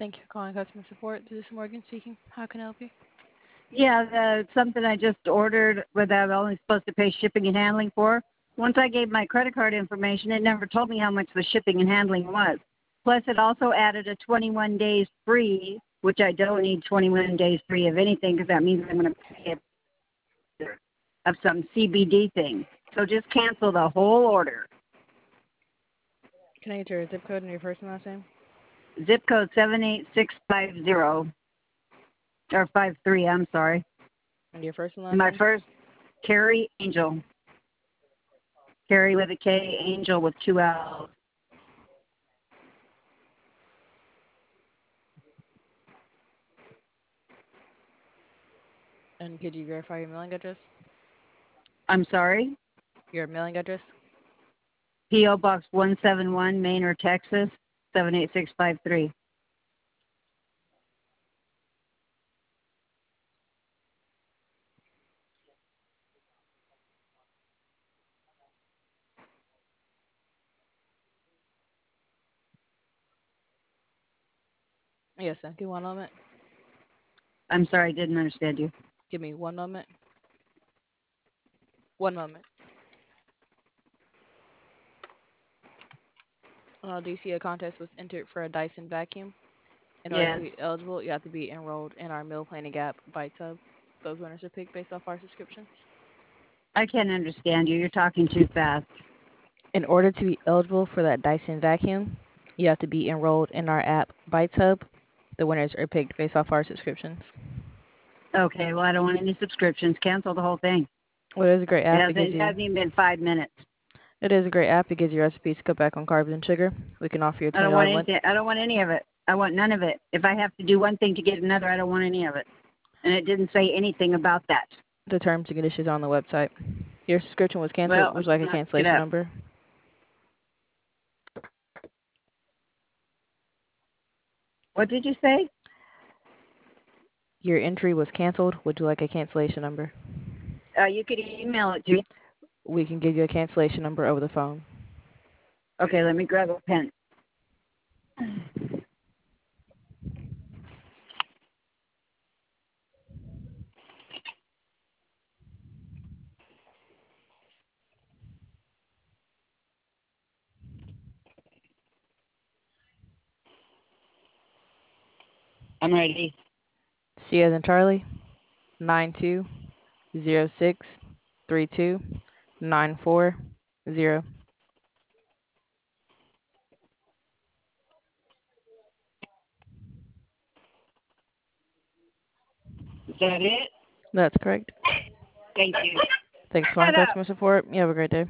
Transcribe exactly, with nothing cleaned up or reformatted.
Thank you for calling customer support. This is Morgan speaking. How can I help you? Yeah, the, something I just ordered that I'm only supposed to pay shipping and handling for. Once I gave my credit card information, it never told me how much the shipping and handling was. Plus, it also added a twenty-one days free, which I don't need twenty-one days free of anything because that means I'm going to pay it of some C B D thing. So just cancel the whole order. Can I get your zip code and your first and last name? Zip code seven eight six five zero, or five three, I'm sorry. And your first and last My name? first, Carrie Angel. Carrie with a K, Angel with two L's. And could you verify your mailing address? I'm sorry? Your mailing address? P O. Box one seven one, Manor, Texas, seven eight six five three. Yes, sir. Give me one moment. I'm sorry, I didn't understand you. Give me one moment. One moment. Uh, do you see a contest was entered for a Dyson vacuum? In order to Yes. be eligible, you have to be enrolled in our meal planning app, BiteTub. Those winners are picked based off our subscriptions. I can't understand you. You're talking too fast. In order to be eligible for that Dyson vacuum, you have to be enrolled in our app, BiteTub. The winners are picked based off our subscriptions. Okay, well, I don't want any subscriptions. Cancel the whole thing. Well, it is a great It app. It hasn't, gives it you hasn't even been five minutes. it is a great app. It gives you recipes to cut back on carbs and sugar. We can offer you a I twenty don't want dollar one. anything. I don't want any of it. I want none of it. If I have to do one thing to get another, I don't want any of it. And it didn't say anything about that. The terms and conditions are on the website. Your subscription was canceled. Well, Would you like a knock it cancellation up. number? What did you say? Your entry was canceled. Would you like a cancellation number? Uh, you could email it to me. We can give you a cancellation number over the phone. Okay, let me grab a pen. I'm ready. C as in Charlie, nine two zero six three two nine four zero. Is that it? That's correct. Thank you. Thanks for calling Shut up. customer support. You have a great day.